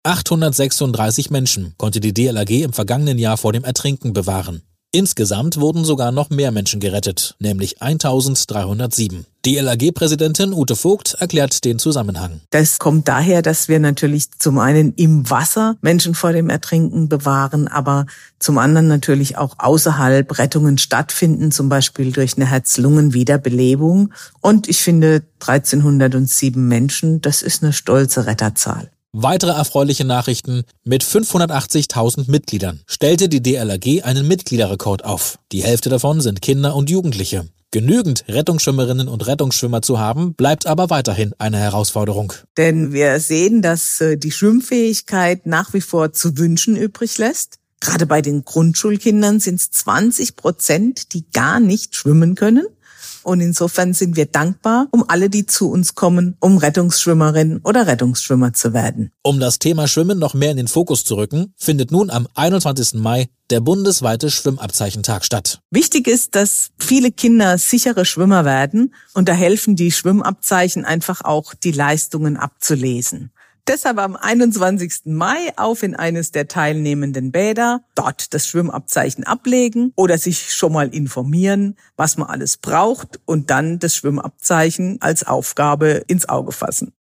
836 Menschen konnte die DLRG im vergangenen Jahr vor dem Ertrinken bewahren. Insgesamt wurden sogar noch mehr Menschen gerettet, nämlich 1307. DLRG-Präsidentin Ute Vogt erklärt den Zusammenhang. Das kommt daher, dass wir natürlich zum einen im Wasser Menschen vor dem Ertrinken bewahren, aber zum anderen natürlich auch außerhalb Rettungen stattfinden, zum Beispiel durch eine Herz-Lungen-Wiederbelebung. Und ich finde 1307 Menschen, das ist eine stolze Retterzahl. Weitere erfreuliche Nachrichten: Mit 580.000 Mitgliedern stellte die DLRG einen Mitgliederrekord auf. Die Hälfte davon sind Kinder und Jugendliche. Genügend Rettungsschwimmerinnen und Rettungsschwimmer zu haben, bleibt aber weiterhin eine Herausforderung. Denn wir sehen, dass die Schwimmfähigkeit nach wie vor zu wünschen übrig lässt. Gerade bei den Grundschulkindern sind es 20%, die gar nicht schwimmen können. Und insofern sind wir dankbar um alle, die zu uns kommen, um Rettungsschwimmerin oder Rettungsschwimmer zu werden. Um das Thema Schwimmen noch mehr in den Fokus zu rücken, findet nun am 21. Mai der bundesweite Schwimmabzeichentag statt. Wichtig ist, dass viele Kinder sichere Schwimmer werden und da helfen die Schwimmabzeichen einfach auch, die Leistungen abzulesen. Deshalb am 21. Mai auf in eines der teilnehmenden Bäder, dort das Schwimmabzeichen ablegen oder sich schon mal informieren, was man alles braucht und dann das Schwimmabzeichen als Aufgabe ins Auge fassen.